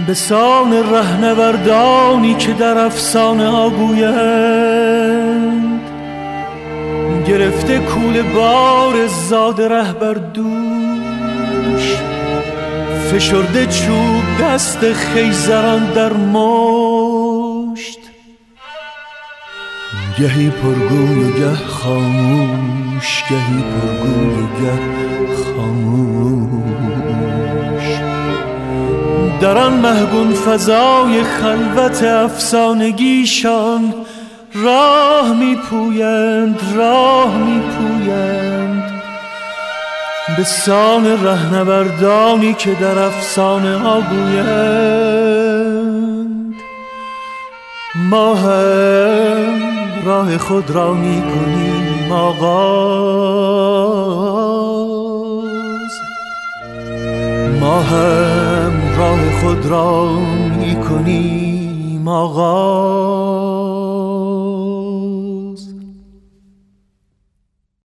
به سان رهنوردانی که در افسانه ها گویند، گرفته کول بار زاد ره بر دوش، فشرده چوب دست خیزران در مشت، گهی پرگوی و گه خاموش، گهی پرگوی و گه خاموش. در آن مهگون فضای خلوت افسانگیشان راه میپویند، راه میپویند به سان رهنوردانی که در افسانه ها گویند. ما هم راه خود را میکنیم آغاز، ما هم راه خود را میکنیم آغاز.